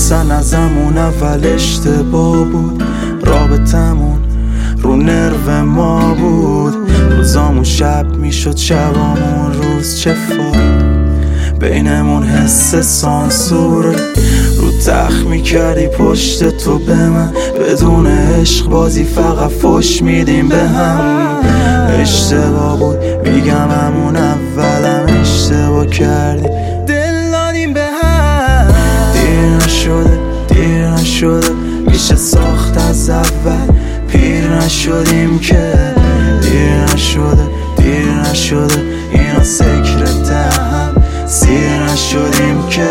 اصلا ازمون اول اشتباه بود، رابطمون رو نرو ما بود. روزامون شب میشد شبامون روز، چه فایده بینمون حس سانسوره. رو تخت میکردی پشت تو به من، بدون عشق بازی فقط فش میدیم به هم. اشتباه بود میگم همون اولم اشتباه کردی، دل دادیم به هم. دیر نشده میشه ساخت از اول، پیر نشدیم که. دیر نشده اینا سکرت هم، سیر نشدیم که.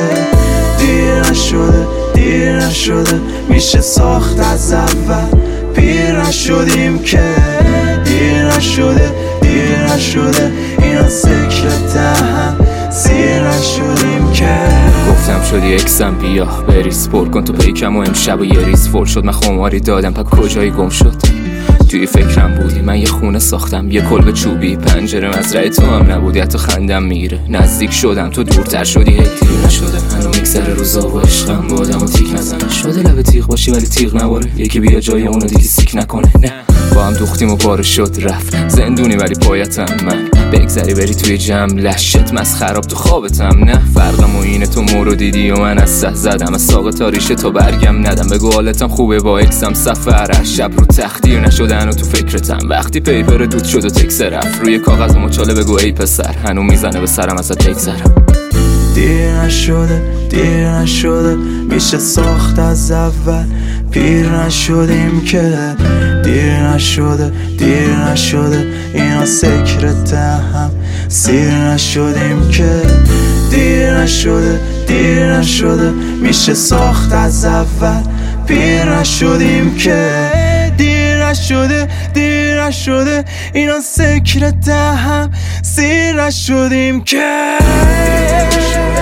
دیر نشده میشه ساخت از اول، پیر نشدیم که. دیر نشده اینا سکرت هم، سیر نشدیم که. گفتم شدی اکسم بیا بریز پر کن تو پیکم و امشب و یه ریز فر شد. من خماری دادم پا کجایی گم شد؟ توی فکرم بودی من یه خونه ساختم، یه کلبه چوبی، پنجره مزرعه تو هم نبودی، حتی خندم میگیره. نزدیک شدم تو دورتر شدی، هی دیر نشده هنو میگذره روزا و عشقم با آدم و تیک نزنه. شده لب تیغ باشی ولی تیغ نباره، یکی بیا جای اونو دیگه سیک نکنه. نه با هم دوختیم و پاره شد رفت، زندونی ولی پایتم من. بگذری بری توی جمع لشت مسخراب تو خوابتم. نه فرقم و اینه تو مورو دیدی و من از سه زدم، از ساق تاریشه تو برگم ندم. بگو حالتم خوبه با اکسم سفر، هر شب رو تخدیر نشدن و تو فکرتم. وقتی پیپر دود شد و تکس رفت روی کاغذ و مچاله، بگو ای پسر هنو میزنه به سرم ازت بگذرم. دیر نشده میشه ساخت از اول، پیر نشدیم که. دیر نشده اینا سکرت هم، سیر نشدیم که. دیر نشده میشه ساخت از اول، پیر نشدیم که. دیر نشده اینا سکرت هم، سیر نشدیم که.